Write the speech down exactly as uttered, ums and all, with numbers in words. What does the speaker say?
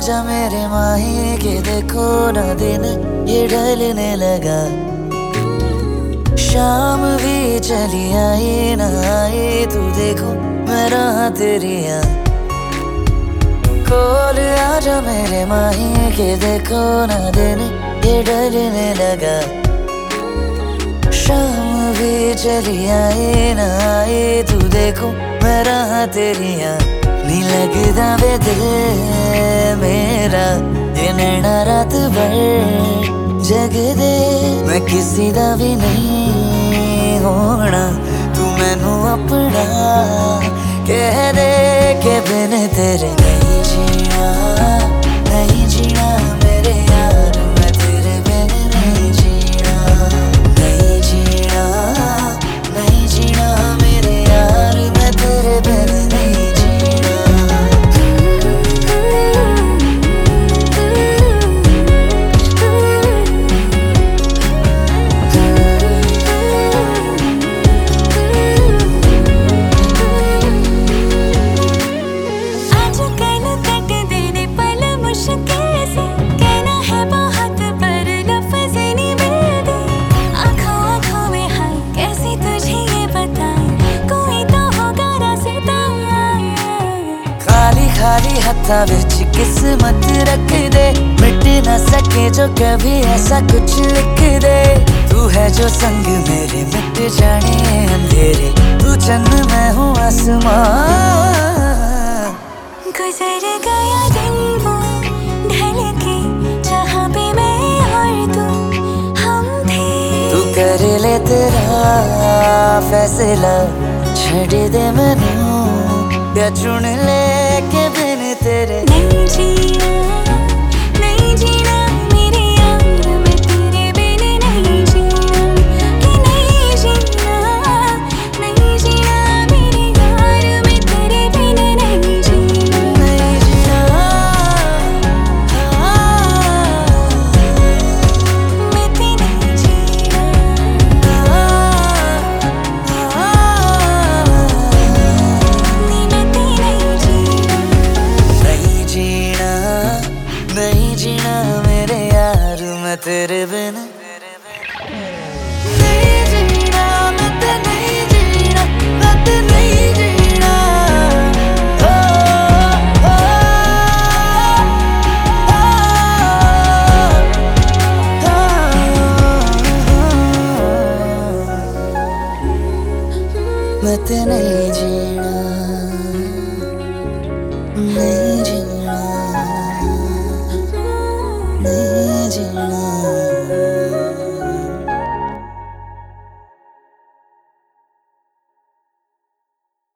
आजा मेरे माही के देखो ना दिन ये ढलने लगा। शाम भी चली आई ना आई तू देखो मैं रहा तेरी याद। कोल आजा मेरे माही के देखो ना दिन ये ढलने लगा। शाम भी चली आई ना आई तू देखो मैं रहा तेरी याद। नी लगदा वे दिल मेरा ये नैना रात भर जग दे। मैं किसी दा भी नहीं होना तू मैनू अपना कह दे के बिन तेरे नहीं जीना नहीं जीना मेरे यार। मैं तेरे बिन नहीं जीना नहीं जीना नहीं जीना मेरे यार। मैं तेरे बिन नहीं खाली हथा विच किस्मत रख दे। मिट ना सके जो कभी ऐसा कुछ लिख दे। तू है जो संग मेरे मिट जाने अंधेरे। तू चंद मैं हूँ आसमां। गुजर गया दिन वो ढल के जहाँ पे मैं और तू हम थे। तू कर ले तेरा फैसला छड़ दे मैनू या चुन ले के बिन तेरे नहीं जीना नहीं जीना मेरे यार। मैं तेरे बिन नहीं जीना कि नहीं जीना नहीं जीना मेरे यार। मैं तेरे बिन नहीं जीना नहीं जीना मैं तेरे जीना नहीं जीना मेरे यार। मैं तेरे बिन नहीं जीना मैं ते नहीं जीना मैं ते नहीं जीना। ओ, ओ, ओ, ओ, मैं ते नहीं जीना।